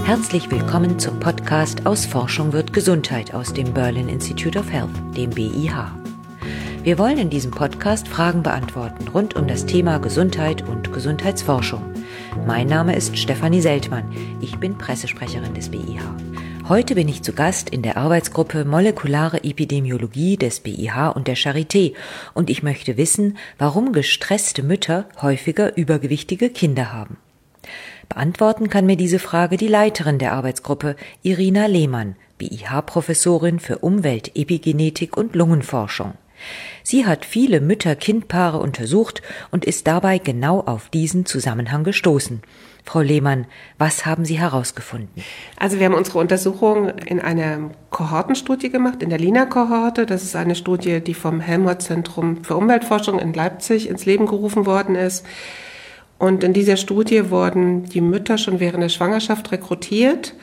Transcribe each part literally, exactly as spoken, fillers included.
Herzlich willkommen zum Podcast Aus Forschung wird Gesundheit aus dem Berlin Institute of Health, dem B I H. Wir wollen in diesem Podcast Fragen beantworten rund um das Thema Gesundheit und Gesundheitsforschung. Mein Name ist Stefanie Seltmann, ich bin Pressesprecherin des B I H. Heute bin ich zu Gast in der Arbeitsgruppe Molekulare Epidemiologie des B I H und der Charité und ich möchte wissen, warum gestresste Mütter häufiger übergewichtige Kinder haben. Beantworten kann mir diese Frage die Leiterin der Arbeitsgruppe, Irina Lehmann, B I H-Professorin für Umwelt, Epigenetik und Lungenforschung. Sie hat viele Mütter-Kind-Paare untersucht und ist dabei genau auf diesen Zusammenhang gestoßen. Frau Lehmann, was haben Sie herausgefunden? Also wir haben unsere Untersuchung in einer Kohortenstudie gemacht, in der Lina-Kohorte. Das ist eine Studie, die vom Helmholtz-Zentrum für Umweltforschung in Leipzig ins Leben gerufen worden ist. Und in dieser Studie wurden die Mütter schon während der Schwangerschaft rekrutiert,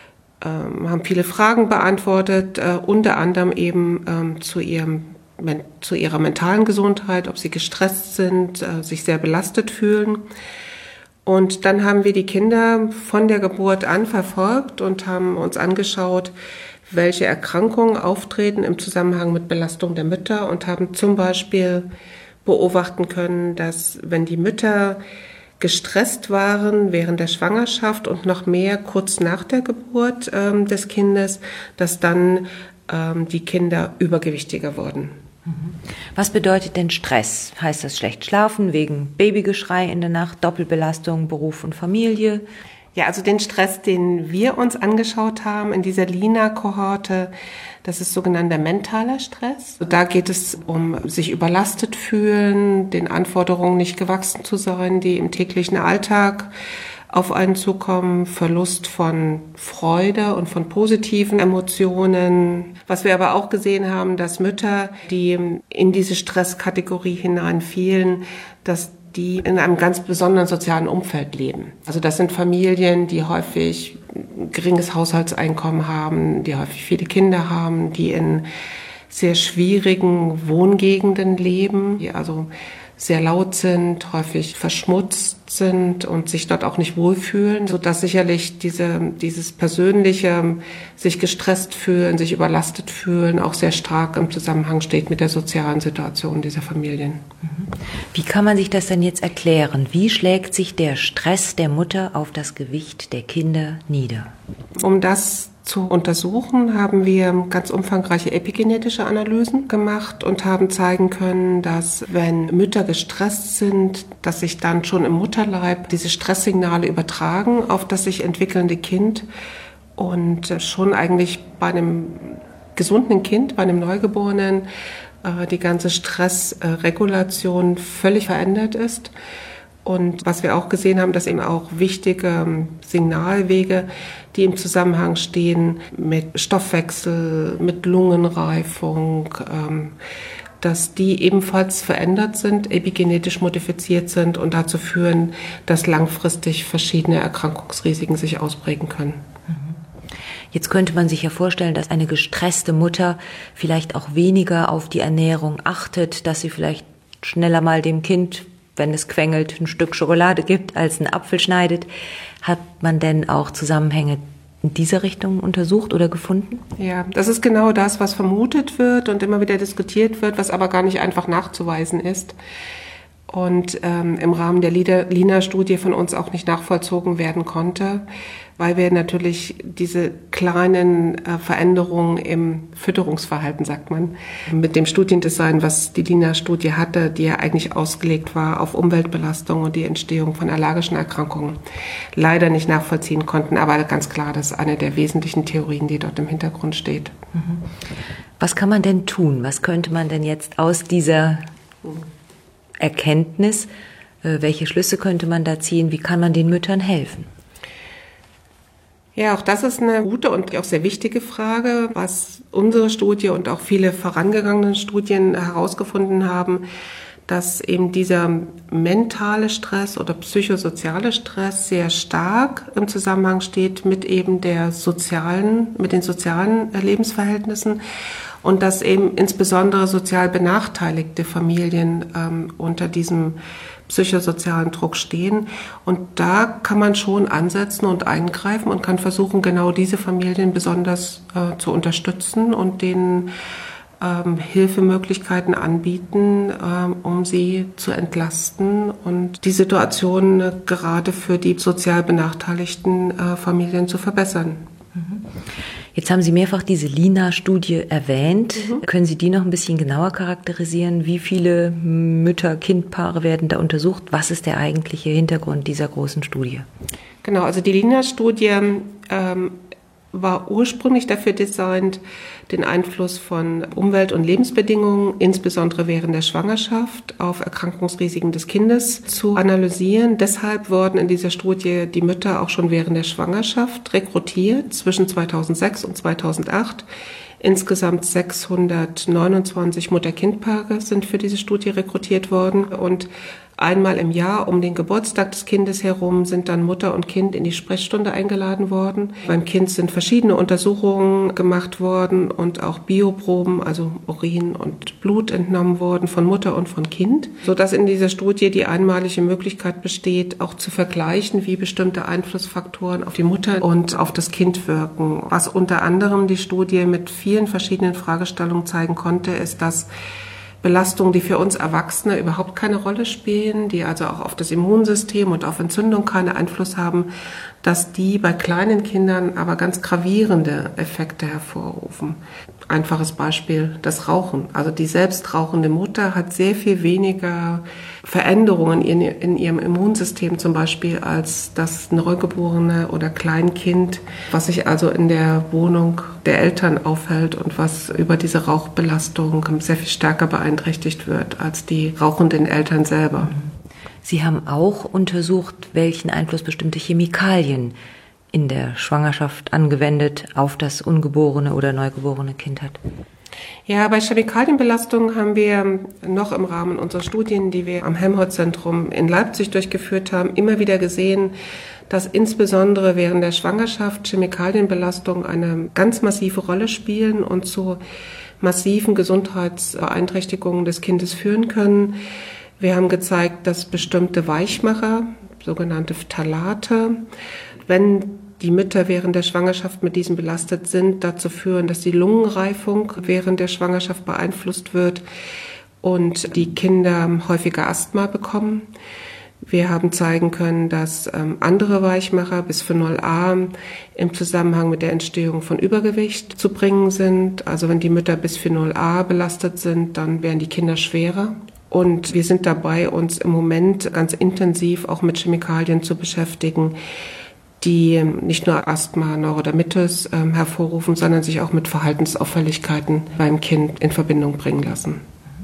ähm, haben viele Fragen beantwortet, äh, unter anderem eben ähm, zu ihrem, zu ihrer mentalen Gesundheit, ob sie gestresst sind, äh, sich sehr belastet fühlen. Und dann haben wir die Kinder von der Geburt an verfolgt und haben uns angeschaut, welche Erkrankungen auftreten im Zusammenhang mit Belastung der Mütter und haben zum Beispiel beobachten können, dass wenn die Mütter gestresst waren während der Schwangerschaft und noch mehr kurz nach der Geburt ähm, des Kindes, dass dann ähm, die Kinder übergewichtiger wurden. Was bedeutet denn Stress? Heißt das schlecht schlafen wegen Babygeschrei in der Nacht, Doppelbelastung, Beruf und Familie? Ja, also den Stress, den wir uns angeschaut haben in dieser Lina-Kohorte, das ist sogenannter mentaler Stress. Da geht es um sich überlastet fühlen, den Anforderungen nicht gewachsen zu sein, die im täglichen Alltag auf einen zukommen, Verlust von Freude und von positiven Emotionen. Was wir aber auch gesehen haben, dass Mütter, die in diese Stresskategorie hineinfielen, dass die in einem ganz besonderen sozialen Umfeld leben. Also das sind Familien, die häufig ein geringes Haushaltseinkommen haben, die häufig viele Kinder haben, die in sehr schwierigen Wohngegenden leben, die also sehr laut sind, häufig verschmutzt sind und sich dort auch nicht wohlfühlen, sodass sicherlich diese, dieses persönliche sich gestresst fühlen, sich überlastet fühlen, auch sehr stark im Zusammenhang steht mit der sozialen Situation dieser Familien. Wie kann man sich das denn jetzt erklären? Wie schlägt sich der Stress der Mutter auf das Gewicht der Kinder nieder? Um das zu untersuchen, haben wir ganz umfangreiche epigenetische Analysen gemacht und haben zeigen können, dass wenn Mütter gestresst sind, dass sich dann schon im Mutterleib diese Stresssignale übertragen auf das sich entwickelnde Kind und schon eigentlich bei einem gesunden Kind, bei einem Neugeborenen, die ganze Stressregulation völlig verändert ist. Und was wir auch gesehen haben, dass eben auch wichtige Signalwege, die im Zusammenhang stehen mit Stoffwechsel, mit Lungenreifung, dass die ebenfalls verändert sind, epigenetisch modifiziert sind und dazu führen, dass langfristig verschiedene Erkrankungsrisiken sich ausprägen können. Jetzt könnte man sich ja vorstellen, dass eine gestresste Mutter vielleicht auch weniger auf die Ernährung achtet, dass sie vielleicht schneller mal dem Kind, wenn es quengelt, ein Stück Schokolade gibt, als einen Apfel schneidet. Hat man denn auch Zusammenhänge in dieser Richtung untersucht oder gefunden? Ja, das ist genau das, was vermutet wird und immer wieder diskutiert wird, was aber gar nicht einfach nachzuweisen ist. Und ähm, im Rahmen der Lina-Studie von uns auch nicht nachvollzogen werden konnte, weil wir natürlich diese kleinen äh, Veränderungen im Fütterungsverhalten, sagt man, mit dem Studiendesign, was die Lina-Studie hatte, die ja eigentlich ausgelegt war auf Umweltbelastung und die Entstehung von allergischen Erkrankungen, leider nicht nachvollziehen konnten. Aber ganz klar, das ist eine der wesentlichen Theorien, die dort im Hintergrund steht. Was kann man denn tun? Was könnte man denn jetzt aus dieser Erkenntnis, äh, welche Schlüsse könnte man da ziehen? Wie kann man den Müttern helfen? Ja, auch das ist eine gute und auch sehr wichtige Frage, was unsere Studie und auch viele vorangegangenen Studien herausgefunden haben, dass eben dieser mentale Stress oder psychosoziale Stress sehr stark im Zusammenhang steht mit eben der sozialen, mit den sozialen Lebensverhältnissen und dass eben insbesondere sozial benachteiligte Familien ähm, unter diesem psychosozialen Druck stehen. Und da kann man schon ansetzen und eingreifen und kann versuchen, genau diese Familien besonders äh, zu unterstützen und denen ähm, Hilfemöglichkeiten anbieten, ähm, um sie zu entlasten und die Situation äh, gerade für die sozial benachteiligten äh, Familien zu verbessern. Mhm. Jetzt haben Sie mehrfach diese Lina-Studie erwähnt. Mhm. Können Sie die noch ein bisschen genauer charakterisieren? Wie viele Mütter-Kind-Paare werden da untersucht? Was ist der eigentliche Hintergrund dieser großen Studie? Genau, also die Lina-Studie ähm, war ursprünglich dafür designt, den Einfluss von Umwelt- und Lebensbedingungen, insbesondere während der Schwangerschaft, auf Erkrankungsrisiken des Kindes zu analysieren. Deshalb wurden in dieser Studie die Mütter auch schon während der Schwangerschaft rekrutiert, zwischen zweitausendsechs und zweitausendacht. Insgesamt sechshundertneunundzwanzig Mutter-Kind-Paare sind für diese Studie rekrutiert worden und einmal im Jahr um den Geburtstag des Kindes herum sind dann Mutter und Kind in die Sprechstunde eingeladen worden. Beim Kind sind verschiedene Untersuchungen gemacht worden und auch Bioproben, also Urin und Blut entnommen worden von Mutter und von Kind, sodass in dieser Studie die einmalige Möglichkeit besteht, auch zu vergleichen, wie bestimmte Einflussfaktoren auf die Mutter und auf das Kind wirken. Was unter anderem die Studie mit vielen verschiedenen Fragestellungen zeigen konnte, ist, dass Belastungen, die für uns Erwachsene überhaupt keine Rolle spielen, die also auch auf das Immunsystem und auf Entzündung keinen Einfluss haben, dass die bei kleinen Kindern aber ganz gravierende Effekte hervorrufen. Einfaches Beispiel, das Rauchen. Also die selbst rauchende Mutter hat sehr viel weniger Veränderungen in, in ihrem Immunsystem zum Beispiel als das Neugeborene oder Kleinkind, was sich also in der Wohnung der Eltern aufhält und was über diese Rauchbelastung sehr viel stärker beeinträchtigt wird als die rauchenden Eltern selber. Sie haben auch untersucht, welchen Einfluss bestimmte Chemikalien in der Schwangerschaft angewendet auf das ungeborene oder neugeborene Kind hat. Ja, bei Chemikalienbelastung haben wir noch im Rahmen unserer Studien, die wir am Helmholtz-Zentrum in Leipzig durchgeführt haben, immer wieder gesehen, dass insbesondere während der Schwangerschaft Chemikalienbelastungen eine ganz massive Rolle spielen und zu massiven Gesundheitsbeeinträchtigungen des Kindes führen können. Wir haben gezeigt, dass bestimmte Weichmacher, sogenannte Phthalate, wenn die Mütter während der Schwangerschaft mit diesen belastet sind, dazu führen, dass die Lungenreifung während der Schwangerschaft beeinflusst wird und die Kinder häufiger Asthma bekommen. Wir haben zeigen können, dass ähm, andere Weichmacher, Bisphenol A, im Zusammenhang mit der Entstehung von Übergewicht zu bringen sind. Also wenn die Mütter Bisphenol A belastet sind, dann werden die Kinder schwerer. Und wir sind dabei, uns im Moment ganz intensiv auch mit Chemikalien zu beschäftigen, die nicht nur Asthma, Neurodermitis äh, hervorrufen, sondern sich auch mit Verhaltensauffälligkeiten beim Kind in Verbindung bringen lassen.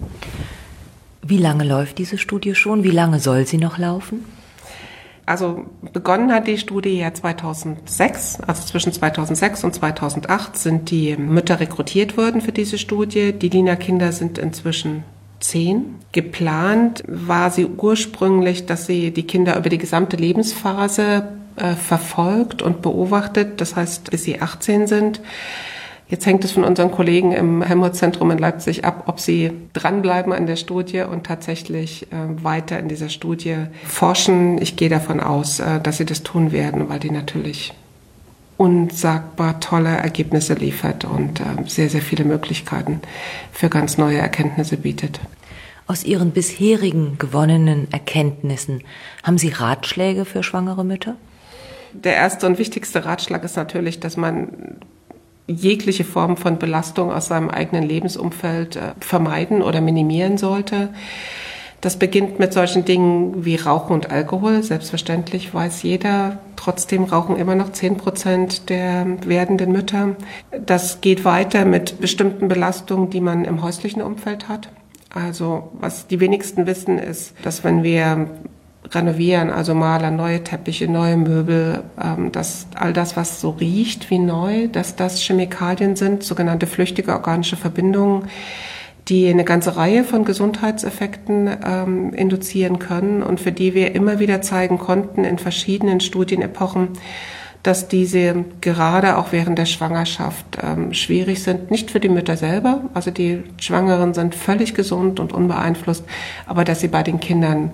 Wie lange läuft diese Studie schon? Wie lange soll sie noch laufen? Also begonnen hat die Studie ja zweitausendsechs, also zwischen zweitausendsechs und zweitausendacht sind die Mütter rekrutiert worden für diese Studie. Die Lina-Kinder sind inzwischen zehn. Geplant war sie ursprünglich, dass sie die Kinder über die gesamte Lebensphase äh, verfolgt und beobachtet, das heißt, bis sie achtzehn sind. Jetzt hängt es von unseren Kollegen im Helmholtz-Zentrum in Leipzig ab, ob sie dranbleiben an der Studie und tatsächlich äh, weiter in dieser Studie forschen. Ich gehe davon aus, äh, dass sie das tun werden, weil die natürlich unsagbar tolle Ergebnisse liefert und äh, sehr, sehr viele Möglichkeiten für ganz neue Erkenntnisse bietet. Aus Ihren bisherigen gewonnenen Erkenntnissen haben Sie Ratschläge für schwangere Mütter? Der erste und wichtigste Ratschlag ist natürlich, dass man jegliche Form von Belastung aus seinem eigenen Lebensumfeld äh, vermeiden oder minimieren sollte. Das beginnt mit solchen Dingen wie Rauchen und Alkohol. Selbstverständlich weiß jeder, trotzdem rauchen immer noch zehn Prozent der werdenden Mütter. Das geht weiter mit bestimmten Belastungen, die man im häuslichen Umfeld hat. Also was die wenigsten wissen, ist, dass wenn wir renovieren, also Malern, neue Teppiche, neue Möbel, ähm, dass all das, was so riecht wie neu, dass das Chemikalien sind, sogenannte flüchtige organische Verbindungen, die eine ganze Reihe von Gesundheitseffekten ähm, induzieren können und für die wir immer wieder zeigen konnten in verschiedenen Studienepochen, dass diese gerade auch während der Schwangerschaft ähm, schwierig sind. Nicht für die Mütter selber, also die Schwangeren sind völlig gesund und unbeeinflusst, aber dass sie bei den Kindern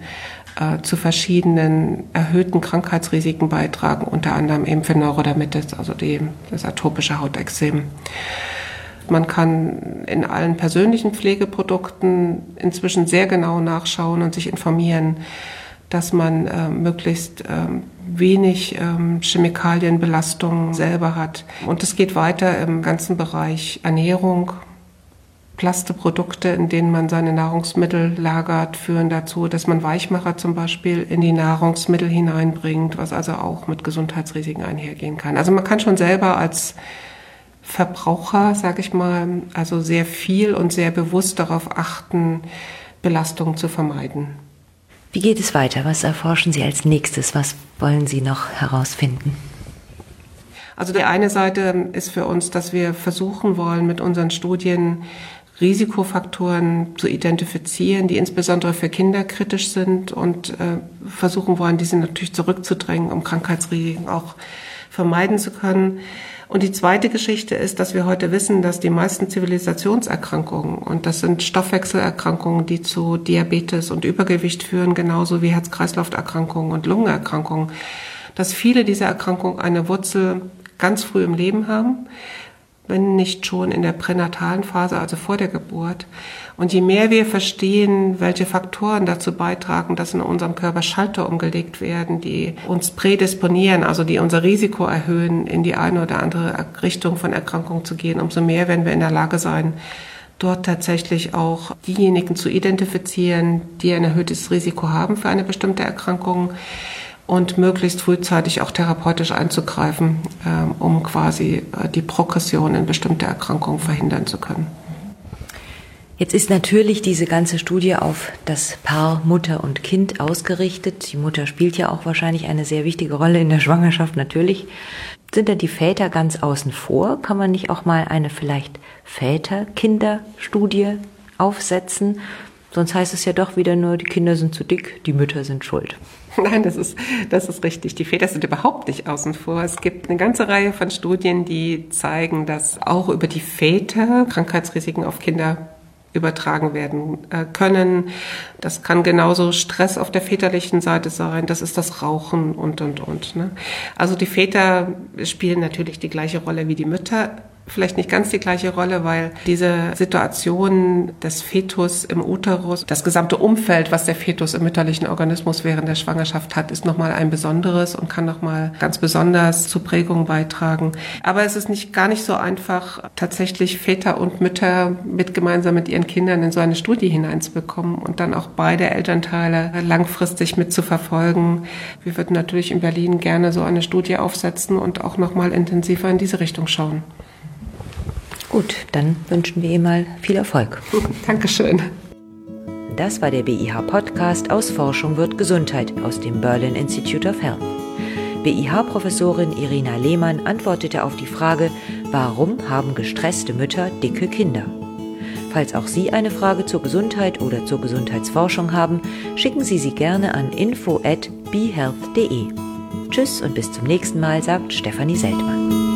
äh, zu verschiedenen erhöhten Krankheitsrisiken beitragen, unter anderem eben für Neurodermitis, also die, das atopische Hautexem. Man kann in allen persönlichen Pflegeprodukten inzwischen sehr genau nachschauen und sich informieren, dass man äh, möglichst äh, wenig äh, Chemikalienbelastung selber hat. Und es geht weiter im ganzen Bereich Ernährung. Plasteprodukte, in denen man seine Nahrungsmittel lagert, führen dazu, dass man Weichmacher zum Beispiel in die Nahrungsmittel hineinbringt, was also auch mit Gesundheitsrisiken einhergehen kann. Also man kann schon selber als Verbraucher, sage ich mal, also sehr viel und sehr bewusst darauf achten, Belastungen zu vermeiden. Wie geht es weiter? Was erforschen Sie als nächstes? Was wollen Sie noch herausfinden? Also die eine Seite ist für uns, dass wir versuchen wollen, mit unseren Studien Risikofaktoren zu identifizieren, die insbesondere für Kinder kritisch sind und äh, versuchen wollen, diese natürlich zurückzudrängen, um Krankheitsrisiken auch vermeiden zu können. Und die zweite Geschichte ist, dass wir heute wissen, dass die meisten Zivilisationserkrankungen, und das sind Stoffwechselerkrankungen, die zu Diabetes und Übergewicht führen, genauso wie Herz-Kreislauf-Erkrankungen und Lungenerkrankungen, dass viele dieser Erkrankungen eine Wurzel ganz früh im Leben haben, wenn nicht schon in der pränatalen Phase, also vor der Geburt. Und je mehr wir verstehen, welche Faktoren dazu beitragen, dass in unserem Körper Schalter umgelegt werden, die uns prädisponieren, also die unser Risiko erhöhen, in die eine oder andere Richtung von Erkrankung zu gehen, umso mehr werden wir in der Lage sein, dort tatsächlich auch diejenigen zu identifizieren, die ein erhöhtes Risiko haben für eine bestimmte Erkrankung, und möglichst frühzeitig auch therapeutisch einzugreifen, ähm, um quasi äh, die Progression in bestimmte Erkrankungen verhindern zu können. Jetzt ist natürlich diese ganze Studie auf das Paar Mutter und Kind ausgerichtet. Die Mutter spielt ja auch wahrscheinlich eine sehr wichtige Rolle in der Schwangerschaft, natürlich. Sind da die Väter ganz außen vor? Kann man nicht auch mal eine vielleicht Väter-Kinder-Studie aufsetzen? Sonst heißt es ja doch wieder nur, die Kinder sind zu dick, die Mütter sind schuld. Nein, das ist, das ist richtig. Die Väter sind überhaupt nicht außen vor. Es gibt eine ganze Reihe von Studien, die zeigen, dass auch über die Väter Krankheitsrisiken auf Kinder übertragen werden können. Das kann genauso Stress auf der väterlichen Seite sein. Das ist das Rauchen und, und, und. Ne? Also die Väter spielen natürlich die gleiche Rolle wie die Mütter. Vielleicht nicht ganz die gleiche Rolle, weil diese Situation des Fetus im Uterus, das gesamte Umfeld, was der Fetus im mütterlichen Organismus während der Schwangerschaft hat, ist nochmal ein besonderes und kann nochmal ganz besonders zur Prägung beitragen. Aber es ist nicht gar nicht so einfach, tatsächlich Väter und Mütter mit gemeinsam mit ihren Kindern in so eine Studie hineinzubekommen und dann auch beide Elternteile langfristig mit zu verfolgen. Wir würden natürlich in Berlin gerne so eine Studie aufsetzen und auch nochmal intensiver in diese Richtung schauen. Gut, dann wünschen wir Ihnen mal viel Erfolg. Dankeschön. Das war der B I H-Podcast aus Forschung wird Gesundheit aus dem Berlin Institute of Health. B I H-Professorin Irina Lehmann antwortete auf die Frage, warum haben gestresste Mütter dicke Kinder? Falls auch Sie eine Frage zur Gesundheit oder zur Gesundheitsforschung haben, schicken Sie sie gerne an info at b health punkt de. Tschüss und bis zum nächsten Mal, sagt Stefanie Seltmann.